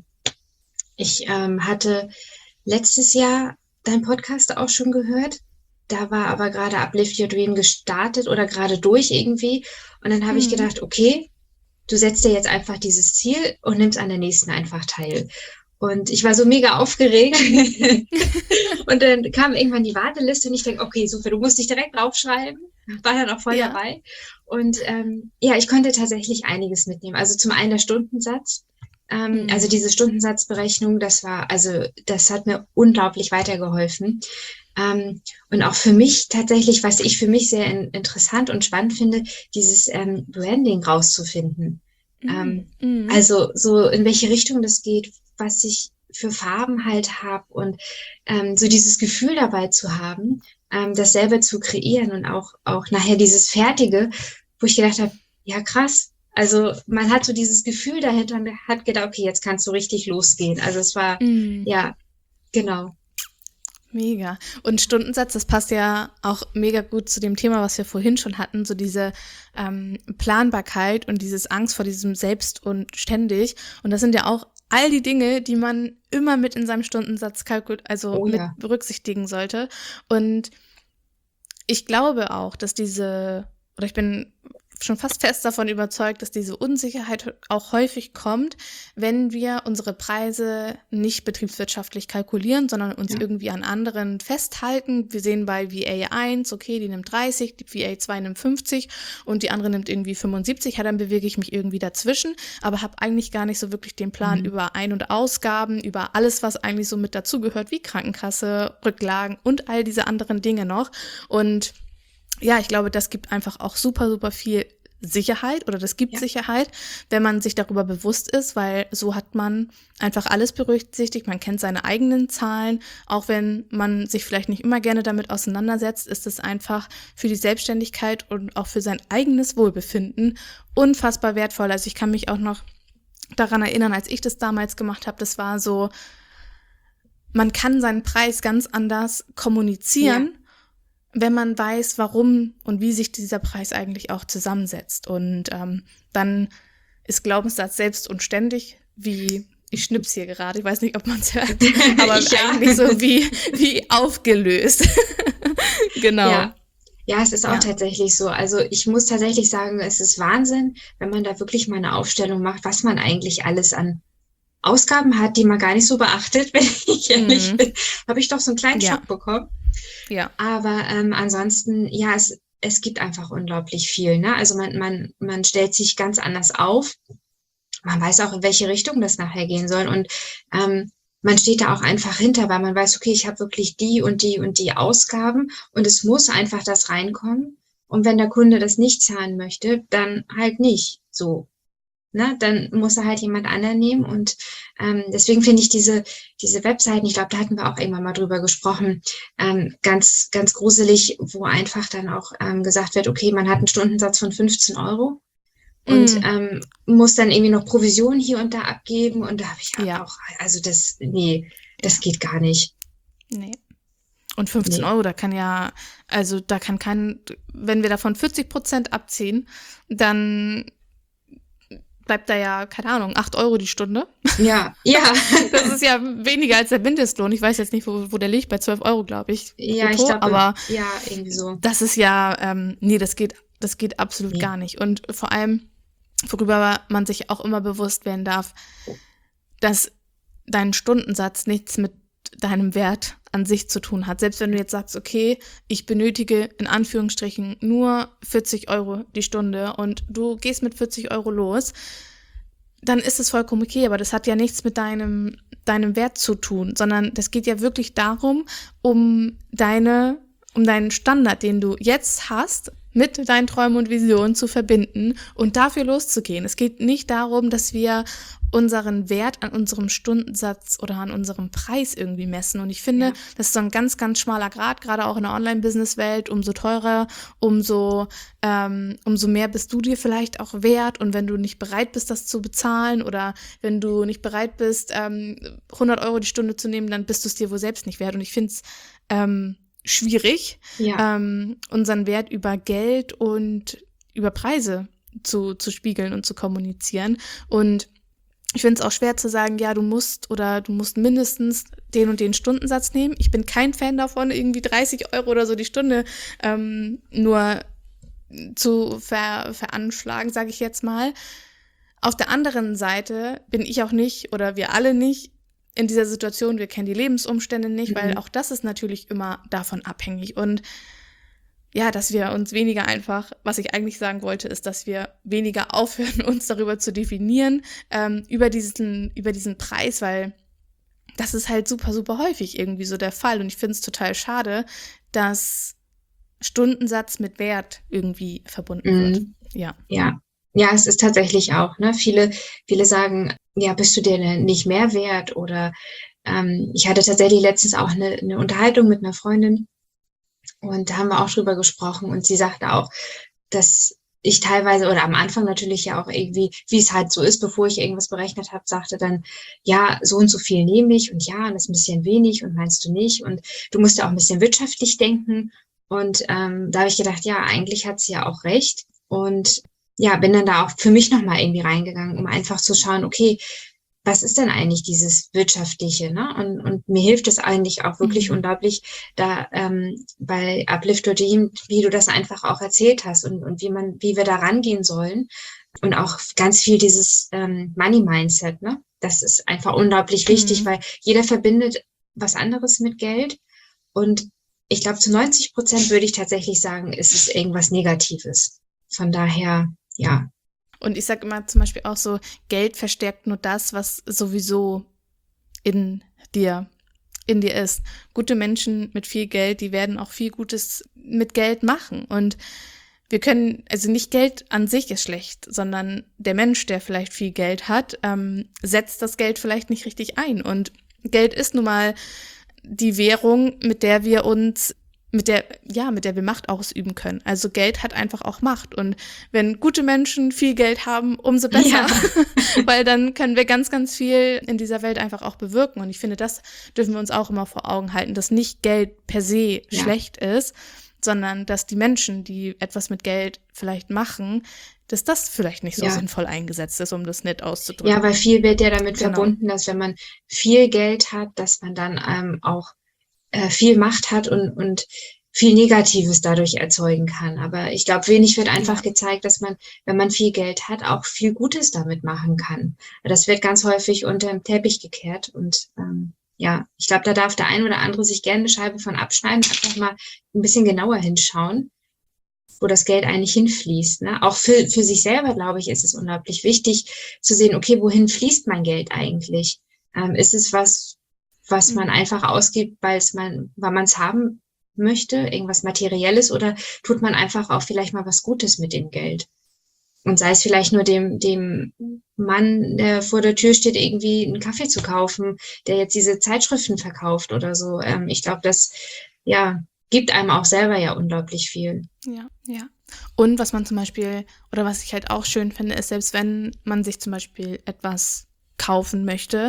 ich hatte letztes Jahr deinen Podcast auch schon gehört. Da war aber gerade Uplift Your Dream gestartet oder gerade durch irgendwie. Und dann habe ich gedacht, okay, du setzt dir jetzt einfach dieses Ziel und nimmst an der nächsten einfach teil. Und ich war so mega aufgeregt. Und dann kam irgendwann die Warteliste und ich denke, okay, super, du musst dich direkt draufschreiben. War dann auch voll dabei. Und ich konnte tatsächlich einiges mitnehmen. Also zum einen der Stundensatz. Also diese Stundensatzberechnung, das hat mir unglaublich weitergeholfen. Und auch für mich tatsächlich, was ich für mich sehr interessant und spannend finde, dieses Branding rauszufinden. Also so in welche Richtung das geht, was ich für Farben halt habe und so dieses Gefühl dabei zu haben, das selber zu kreieren und auch nachher dieses Fertige, wo ich gedacht habe, ja krass, also man hat so dieses Gefühl dahinter und hat gedacht, okay, jetzt kannst du richtig losgehen. Also es war, ja, genau. Mega. Und Stundensatz, das passt ja auch mega gut zu dem Thema, was wir vorhin schon hatten, so diese Planbarkeit und dieses Angst vor diesem Selbst und ständig. Und das sind ja auch all die Dinge, die man immer mit in seinem Stundensatz mit berücksichtigen sollte. Und ich glaube auch, dass ich bin schon fast fest davon überzeugt, dass diese Unsicherheit auch häufig kommt, wenn wir unsere Preise nicht betriebswirtschaftlich kalkulieren, sondern uns irgendwie an anderen festhalten. Wir sehen bei VA 1, okay, die nimmt 30, die VA 2 nimmt 50 und die andere nimmt irgendwie 75. Ja, dann bewege ich mich irgendwie dazwischen, aber habe eigentlich gar nicht so wirklich den Plan über Ein- und Ausgaben, über alles, was eigentlich so mit dazugehört, wie Krankenkasse, Rücklagen und all diese anderen Dinge noch. Und ja, ich glaube, das gibt einfach auch super, super viel Sicherheit oder das gibt Sicherheit, wenn man sich darüber bewusst ist, weil so hat man einfach alles berücksichtigt, man kennt seine eigenen Zahlen, auch wenn man sich vielleicht nicht immer gerne damit auseinandersetzt, ist es einfach für die Selbstständigkeit und auch für sein eigenes Wohlbefinden unfassbar wertvoll. Also ich kann mich auch noch daran erinnern, als ich das damals gemacht habe, das war so, man kann seinen Preis ganz anders kommunizieren, wenn man weiß, warum und wie sich dieser Preis eigentlich auch zusammensetzt. Und dann ist Glaubenssatz selbst und ständig, wie ich schnips hier gerade, ich weiß nicht, ob man es hört, aber eigentlich so wie aufgelöst. Genau. Ja, es ist auch tatsächlich so. Also ich muss tatsächlich sagen, es ist Wahnsinn, wenn man da wirklich mal eine Aufstellung macht, was man eigentlich alles an Ausgaben hat, die man gar nicht so beachtet, wenn ich ehrlich bin. Habe ich doch so einen kleinen Schock bekommen. Ja. Aber ansonsten, es gibt einfach unglaublich viel, ne? Also man stellt sich ganz anders auf. Man weiß auch, in welche Richtung das nachher gehen soll. Und man steht da auch einfach hinter, weil man weiß, okay, ich habe wirklich die und die und die Ausgaben und es muss einfach das reinkommen. Und wenn der Kunde das nicht zahlen möchte, dann halt nicht so. Ne, dann muss er halt jemand anderen nehmen und deswegen finde ich diese Webseiten, ich glaube, da hatten wir auch irgendwann mal drüber gesprochen, ganz, ganz gruselig, wo einfach dann auch gesagt wird, okay, man hat einen Stundensatz von 15 € und muss dann irgendwie noch Provision hier und da abgeben und da habe ich auch, also das geht gar nicht. Nee. Und 15 €, da kann wenn wir davon 40% abziehen, dann bleibt da ja, keine Ahnung, 8 € die Stunde. Ja. Das ist ja weniger als der Mindestlohn. Ich weiß jetzt nicht, wo der liegt, bei 12 €, glaube ich. Ja, brutto, ich glaube, aber irgendwie so. Das ist ja, das geht absolut gar nicht. Und vor allem, worüber man sich auch immer bewusst werden darf, dass dein Stundensatz nichts mit deinem Wert an sich zu tun hat. Selbst wenn du jetzt sagst, okay, ich benötige in Anführungsstrichen nur 40 € die Stunde und du gehst mit 40 € los, dann ist es vollkommen okay, aber das hat ja nichts mit deinem Wert zu tun, sondern das geht ja wirklich darum, um deinen Standard, den du jetzt hast, mit deinen Träumen und Visionen zu verbinden und dafür loszugehen. Es geht nicht darum, dass wir unseren Wert an unserem Stundensatz oder an unserem Preis irgendwie messen. Und ich finde, das ist so ein ganz, ganz schmaler Grat, gerade auch in der Online-Business-Welt. Umso teurer, umso mehr bist du dir vielleicht auch wert. Und wenn du nicht bereit bist, das zu bezahlen oder wenn du nicht bereit bist, 100 € die Stunde zu nehmen, dann bist du es dir wohl selbst nicht wert. Und ich finde es schwierig, unseren Wert über Geld und über Preise zu spiegeln und zu kommunizieren. Und ich finde es auch schwer zu sagen, ja, du musst mindestens den und den Stundensatz nehmen. Ich bin kein Fan davon, irgendwie 30 € oder so die Stunde nur zu veranschlagen, sage ich jetzt mal. Auf der anderen Seite bin ich auch nicht oder wir alle nicht in dieser Situation, wir kennen die Lebensumstände nicht, weil auch das ist natürlich immer davon abhängig. Und ja, dass wir uns weniger einfach, was ich eigentlich sagen wollte, ist, dass wir weniger aufhören, uns darüber zu definieren, über diesen Preis, weil das ist halt super, super häufig irgendwie so der Fall. Und ich finde es total schade, dass Stundensatz mit Wert irgendwie verbunden wird. Ja, es ist tatsächlich auch, ne? Viele sagen, ja, bist du dir denn nicht mehr wert? Oder ich hatte tatsächlich letztens auch eine Unterhaltung mit einer Freundin und da haben wir auch drüber gesprochen und sie sagte auch, dass ich teilweise oder am Anfang natürlich ja auch irgendwie, wie es halt so ist, bevor ich irgendwas berechnet habe, sagte dann, ja, so und so viel nehme ich und ja, das ist ein bisschen wenig und meinst du nicht und du musst ja auch ein bisschen wirtschaftlich denken und da habe ich gedacht, ja, eigentlich hat sie ja auch recht und ja, bin dann da auch für mich nochmal irgendwie reingegangen, um einfach zu schauen, okay, was ist denn eigentlich dieses Wirtschaftliche, ne? Und mir hilft es eigentlich auch wirklich unglaublich, da bei Uplift Your Dream, wie du das einfach auch erzählt hast und wie wir da rangehen sollen. Und auch ganz viel dieses Money-Mindset, ne? Das ist einfach unglaublich wichtig, weil jeder verbindet was anderes mit Geld. Und ich glaube, zu 90% würde ich tatsächlich sagen, ist es irgendwas Negatives. Von daher, ja. Und ich sage immer zum Beispiel auch so, Geld verstärkt nur das, was sowieso in dir ist. Gute Menschen mit viel Geld, die werden auch viel Gutes mit Geld machen. Und wir können, also nicht Geld an sich ist schlecht, sondern der Mensch, der vielleicht viel Geld hat, setzt das Geld vielleicht nicht richtig ein. Und Geld ist nun mal die Währung, mit der wir Macht ausüben können. Also Geld hat einfach auch Macht. Und wenn gute Menschen viel Geld haben, umso besser. Ja. Weil dann können wir ganz, ganz viel in dieser Welt einfach auch bewirken. Und ich finde, das dürfen wir uns auch immer vor Augen halten, dass nicht Geld per se schlecht ist, sondern dass die Menschen, die etwas mit Geld vielleicht machen, dass das vielleicht nicht so sinnvoll eingesetzt ist, um das nett auszudrücken. Ja, weil viel wird ja damit verbunden, dass wenn man viel Geld hat, dass man dann auch viel Macht hat und viel Negatives dadurch erzeugen kann. Aber ich glaube, wenig wird einfach gezeigt, dass man, wenn man viel Geld hat, auch viel Gutes damit machen kann. Das wird ganz häufig unter den Teppich gekehrt und ich glaube, da darf der ein oder andere sich gerne eine Scheibe von abschneiden, einfach mal ein bisschen genauer hinschauen, wo das Geld eigentlich hinfließt. Ne? Auch für sich selber, glaube ich, ist es unglaublich wichtig zu sehen, okay, wohin fließt mein Geld eigentlich? Ist es was man einfach ausgibt, weil man es haben möchte, irgendwas Materielles, oder tut man einfach auch vielleicht mal was Gutes mit dem Geld? Und sei es vielleicht nur dem Mann, der vor der Tür steht, irgendwie einen Kaffee zu kaufen, der jetzt diese Zeitschriften verkauft oder so. Ich glaube, das gibt einem auch selber ja unglaublich viel. Ja. Und was man zum Beispiel, oder was ich halt auch schön finde, ist, selbst wenn man sich zum Beispiel etwas kaufen möchte,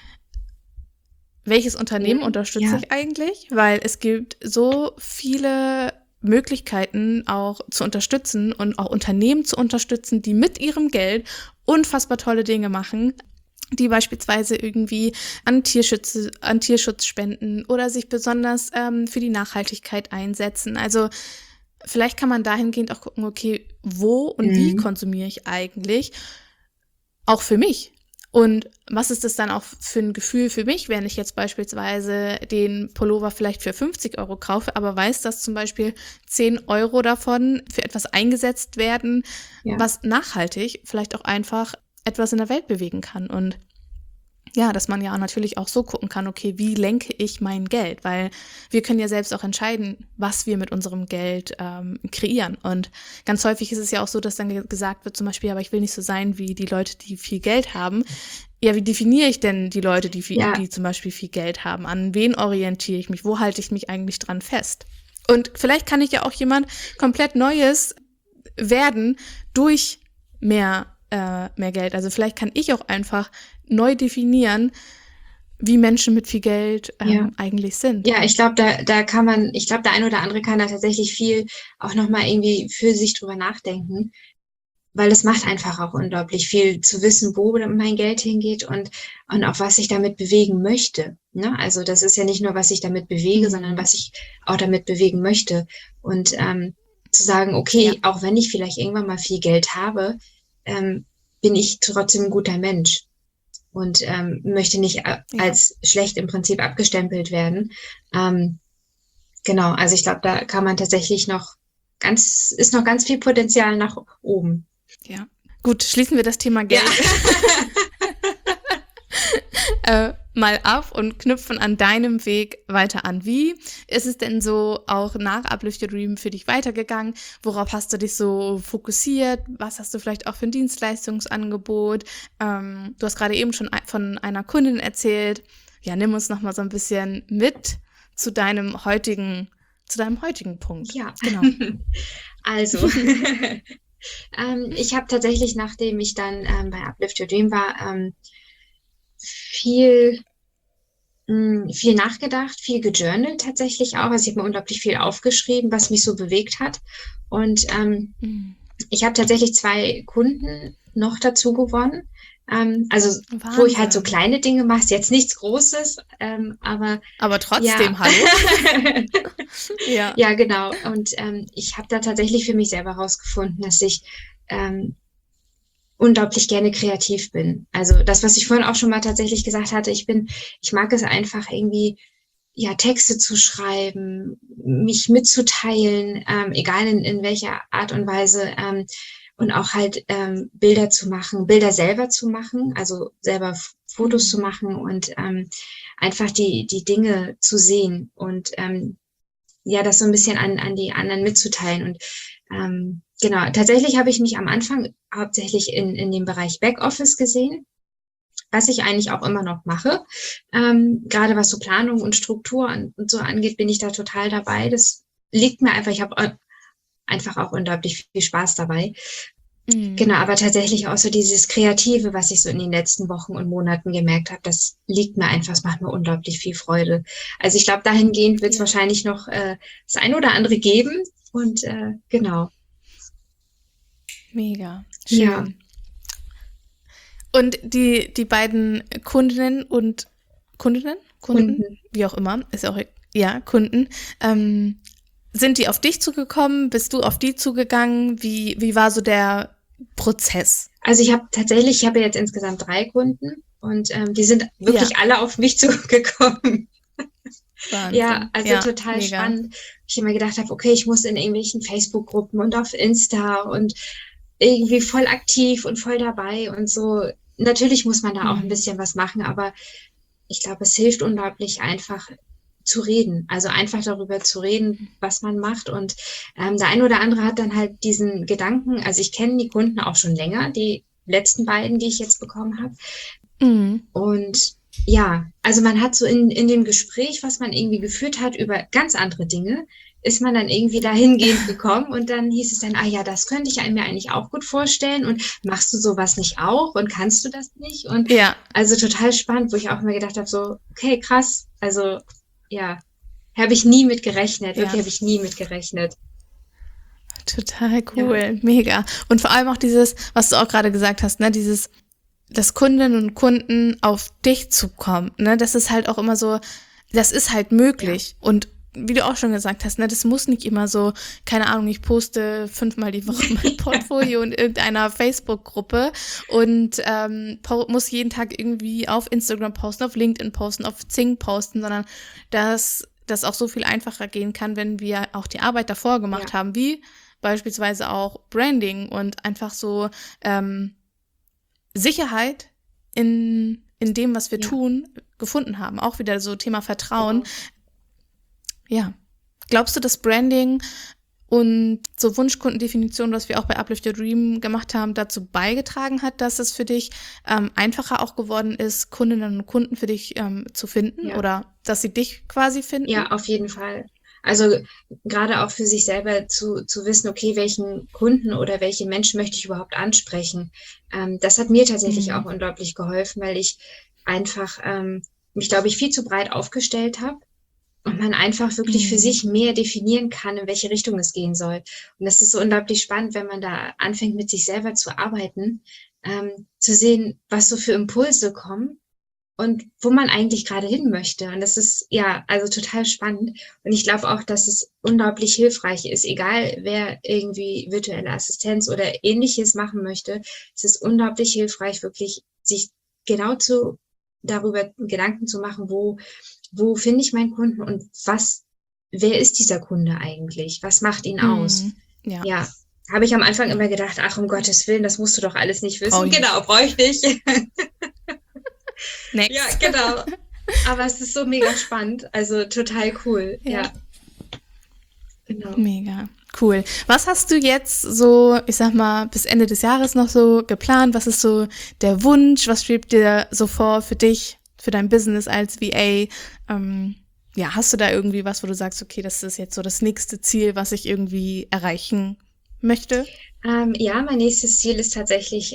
welches Unternehmen unterstütze ich eigentlich? Weil es gibt so viele Möglichkeiten auch zu unterstützen und auch Unternehmen zu unterstützen, die mit ihrem Geld unfassbar tolle Dinge machen, die beispielsweise irgendwie an Tierschutz spenden oder sich besonders für die Nachhaltigkeit einsetzen. Also vielleicht kann man dahingehend auch gucken, okay, wo und wie konsumiere ich eigentlich? Auch für mich. Und was ist das dann auch für ein Gefühl für mich, wenn ich jetzt beispielsweise den Pullover vielleicht für 50 € kaufe, aber weiß, dass zum Beispiel 10 € davon für etwas eingesetzt werden, was nachhaltig vielleicht auch einfach etwas in der Welt bewegen kann. Und ja, dass man ja natürlich auch so gucken kann, okay, wie lenke ich mein Geld? Weil wir können ja selbst auch entscheiden, was wir mit unserem Geld kreieren. Und ganz häufig ist es ja auch so, dass dann gesagt wird zum Beispiel, aber ich will nicht so sein wie die Leute, die viel Geld haben. Ja, wie definiere ich denn die Leute, die zum Beispiel viel Geld haben? An wen orientiere ich mich? Wo halte ich mich eigentlich dran fest? Und vielleicht kann ich ja auch jemand komplett Neues werden durch mehr Geld. Also vielleicht kann ich auch einfach neu definieren, wie Menschen mit viel Geld eigentlich sind. Ja, ich glaube, der ein oder andere kann da tatsächlich viel auch nochmal irgendwie für sich drüber nachdenken, weil es macht einfach auch unglaublich viel zu wissen, wo mein Geld hingeht und auch was ich damit bewegen möchte. Ne? Also das ist ja nicht nur, was ich damit bewege, sondern was ich auch damit bewegen möchte. Und zu sagen, okay, auch wenn ich vielleicht irgendwann mal viel Geld habe, bin ich trotzdem ein guter Mensch und möchte nicht als schlecht im Prinzip abgestempelt werden. Genau, also ich glaube, da kann man tatsächlich ist noch ganz viel Potenzial nach oben. Ja, gut, schließen wir das Thema Geld mal ab und knüpfen an deinem Weg weiter an. Wie ist es denn so auch nach Uplift Your Dream für dich weitergegangen? Worauf hast du dich so fokussiert? Was hast du vielleicht auch für ein Dienstleistungsangebot? Du hast gerade eben schon von einer Kundin erzählt. Ja, nimm uns noch mal so ein bisschen mit zu deinem heutigen Punkt. Ja, genau. Also, ich habe tatsächlich, nachdem ich dann bei Uplift Your Dream war, viel nachgedacht, viel gejournalt tatsächlich auch. Also ich habe mir unglaublich viel aufgeschrieben, was mich so bewegt hat. Und ich habe tatsächlich 2 Kunden noch dazu gewonnen, Also wo ich halt so Wahnsinn. kleine Dinge mache, ist jetzt nichts Großes, aber Aber ja. trotzdem, hallo? Ja. Ja, genau. Und ich habe da tatsächlich für mich selber rausgefunden, dass ich unglaublich gerne kreativ bin. Also das, was ich vorhin auch schon mal tatsächlich gesagt hatte, ich mag es einfach irgendwie, ja, Texte zu schreiben, mich mitzuteilen, egal in welcher Art und Weise, und auch halt Bilder zu machen, Bilder selber zu machen, also selber Fotos zu machen und einfach die Dinge zu sehen und ja, das so ein bisschen an die anderen mitzuteilen. Und genau, tatsächlich habe ich mich am Anfang hauptsächlich in dem Bereich Backoffice gesehen, was ich eigentlich auch immer noch mache. Gerade was so Planung und Struktur und so angeht, bin ich da total dabei. Das liegt mir einfach, ich habe einfach auch unglaublich viel Spaß dabei. Genau, aber tatsächlich auch so dieses Kreative, was ich so in den letzten Wochen und Monaten gemerkt habe, das liegt mir einfach, es macht mir unglaublich viel Freude. Also ich glaube, dahingehend wird es wahrscheinlich noch das ein oder andere geben. Und genau. Mega. Schön. Ja. Und die beiden Kunden, wie auch immer, ist auch, ja, Kunden, sind die auf dich zugekommen? Bist du auf die zugegangen? Wie war so der Prozess? Also ich habe jetzt insgesamt 3 Kunden und die sind wirklich alle auf mich zugekommen. Wahnsinn. Ja, also total mega. spannend. Ich immer gedacht habe, okay, ich muss in irgendwelchen Facebook-Gruppen und auf Insta und irgendwie voll aktiv und voll dabei und so. Natürlich muss man da auch ein bisschen was machen, aber ich glaube, es hilft unglaublich einfach zu reden. Also einfach darüber zu reden, was man macht. Und der eine oder andere hat dann halt diesen Gedanken, also ich kenne die Kunden auch schon länger, die letzten beiden, die ich jetzt bekommen habe. Und ja, also man hat so in dem Gespräch, was man irgendwie geführt hat über ganz andere Dinge, ist man dann irgendwie dahingehend gekommen und dann hieß es dann, ah ja, das könnte ich mir eigentlich auch gut vorstellen und machst du sowas nicht auch und kannst du das nicht? Und also total spannend, wo ich auch immer gedacht habe, so, okay, krass, also ja, habe ich nie mit gerechnet, wirklich habe ich nie mit gerechnet. Total cool, mega. Und vor allem auch dieses, was du auch gerade gesagt hast, ne, dieses, dass Kundinnen und Kunden auf dich zukommen, ne, das ist halt auch immer so, das ist halt möglich und wie du auch schon gesagt hast, ne, das muss nicht immer so, keine Ahnung, ich poste 5-mal die Woche mein Portfolio in irgendeiner Facebook-Gruppe und muss jeden Tag irgendwie auf Instagram posten, auf LinkedIn posten, auf Xing posten, sondern dass das auch so viel einfacher gehen kann, wenn wir auch die Arbeit davor gemacht haben, wie beispielsweise auch Branding und einfach so Sicherheit in dem, was wir tun, gefunden haben. Auch wieder so Thema Vertrauen. Ja. Glaubst du, dass Branding und so Wunschkundendefinition, was wir auch bei Uplift Your Dream gemacht haben, dazu beigetragen hat, dass es für dich einfacher auch geworden ist, Kundinnen und Kunden für dich zu finden oder dass sie dich quasi finden? Ja, auf jeden Fall. Also gerade auch für sich selber zu wissen, okay, welchen Kunden oder welche Menschen möchte ich überhaupt ansprechen. Das hat mir tatsächlich auch unglaublich geholfen, weil ich einfach mich, glaube ich, viel zu breit aufgestellt habe. Und man einfach wirklich für sich mehr definieren kann, in welche Richtung es gehen soll. Und das ist so unglaublich spannend, wenn man da anfängt, mit sich selber zu arbeiten, zu sehen, was so für Impulse kommen und wo man eigentlich gerade hin möchte. Und das ist ja also total spannend. Und ich glaube auch, dass es unglaublich hilfreich ist, egal wer irgendwie virtuelle Assistenz oder Ähnliches machen möchte. Es ist unglaublich hilfreich, wirklich sich genau darüber Gedanken zu machen, wo finde ich meinen Kunden und wer ist dieser Kunde eigentlich? Was macht ihn aus? Ja, habe ich am Anfang immer gedacht, ach, um Gottes Willen, das musst du doch alles nicht wissen. Genau, brauche ich nicht. Next. Ja, genau. Aber es ist so mega spannend, also total cool. Ja. Genau. Mega. Cool. Was hast du jetzt so, ich sag mal, bis Ende des Jahres noch so geplant? Was ist so der Wunsch? Was schwebt dir so vor für dich? Für dein Business als VA, hast du da irgendwie was, wo du sagst, okay, das ist jetzt so das nächste Ziel, was ich irgendwie erreichen möchte? Ja, mein nächstes Ziel ist tatsächlich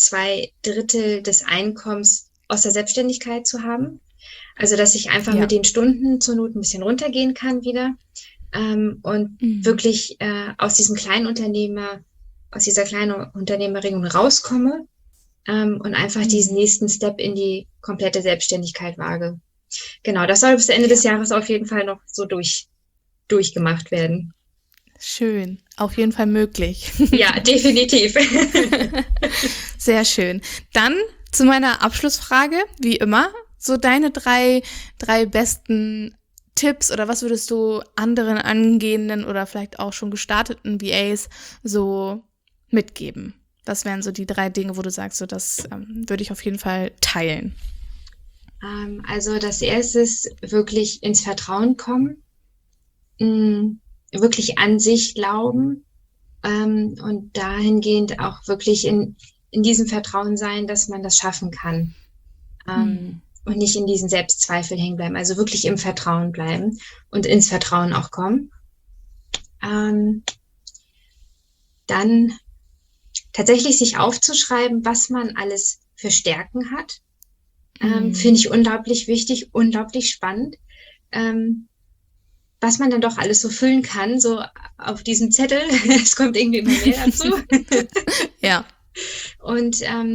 2/3 des Einkommens aus der Selbstständigkeit zu haben. Also, dass ich einfach mit den Stunden zur Not ein bisschen runtergehen kann wieder und wirklich aus dieser kleinen Unternehmerregelung rauskomme und einfach diesen nächsten Step in die komplette Selbstständigkeit wage. Genau, das soll bis Ende des Jahres auf jeden Fall noch so durchgemacht werden. Schön, auf jeden Fall möglich. Ja, definitiv. Sehr schön. Dann zu meiner Abschlussfrage, wie immer, so deine drei besten Tipps oder was würdest du anderen angehenden oder vielleicht auch schon gestarteten VAs so mitgeben? Was wären so die 3 Dinge, wo du sagst, so das würde ich auf jeden Fall teilen? Also das erste ist wirklich ins Vertrauen kommen, wirklich an sich glauben und dahingehend auch wirklich in diesem Vertrauen sein, dass man das schaffen kann und nicht in diesen Selbstzweifel hängen bleiben. Also wirklich im Vertrauen bleiben und ins Vertrauen auch kommen. Dann tatsächlich sich aufzuschreiben, was man alles für Stärken hat. Finde ich unglaublich wichtig, unglaublich spannend, was man dann doch alles so füllen kann, so auf diesem Zettel. Es kommt irgendwie immer mehr dazu. Ja. Und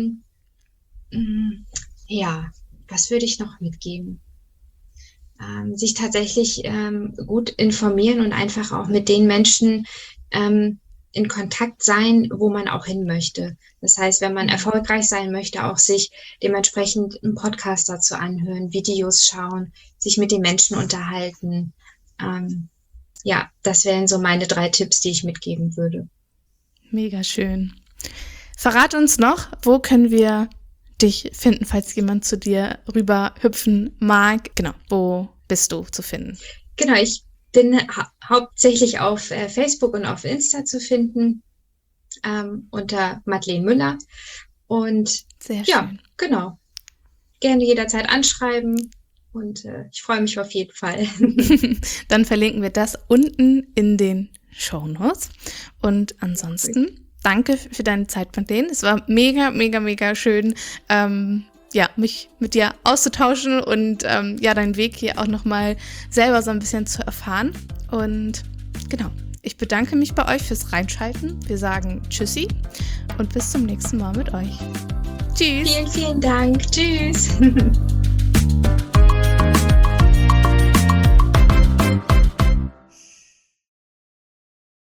ja, was würde ich noch mitgeben? Sich tatsächlich gut informieren und einfach auch mit den Menschen in Kontakt sein, wo man auch hin möchte. Das heißt, wenn man erfolgreich sein möchte, auch sich dementsprechend einen Podcast dazu anhören, Videos schauen, sich mit den Menschen unterhalten. Ja, das wären so meine 3 Tipps, die ich mitgeben würde. Mega schön. Verrat uns noch, wo können wir dich finden, falls jemand zu dir rüber hüpfen mag? Genau, wo bist du zu finden? Genau, ich bin hauptsächlich auf Facebook und auf Insta zu finden, unter Madeleine Müller. Und sehr ja, schön. Genau. Gerne jederzeit anschreiben und ich freue mich auf jeden Fall. Dann verlinken wir das unten in den Shownotes. Und ansonsten danke für deine Zeit, Madeleine. Es war mega, mega, mega schön, mich mit dir auszutauschen und deinen Weg hier auch nochmal selber so ein bisschen zu erfahren. Und genau, ich bedanke mich bei euch fürs Reinschalten. Wir sagen Tschüssi und bis zum nächsten Mal mit euch. Tschüss. Vielen, vielen Dank. Tschüss.